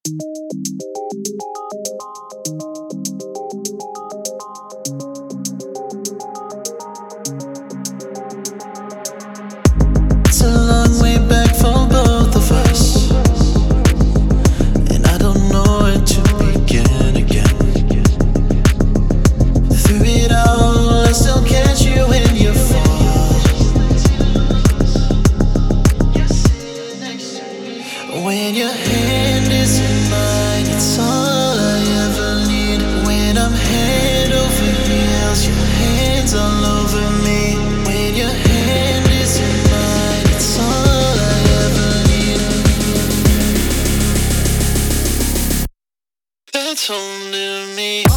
It's a long way back for both of us, and I don't know where to begin again. Through it all, I still catch you when you fall. When your hand is in mine, it's all I ever need. When I'm head over heels, your hands all over me. When your hand is in mine, it's all I ever need. That's only me.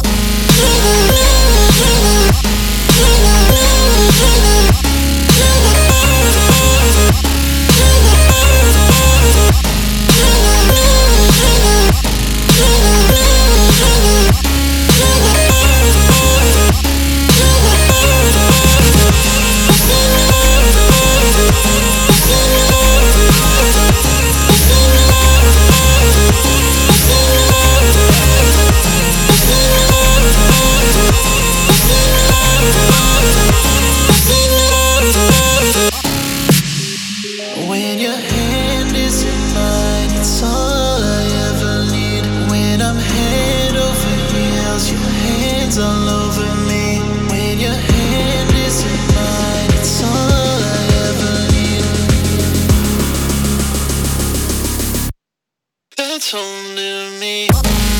When your hand is in mine, it's all I ever need. When I'm head over heels, your hands all over me. When your hand is in mine, it's all I ever need. That's only me.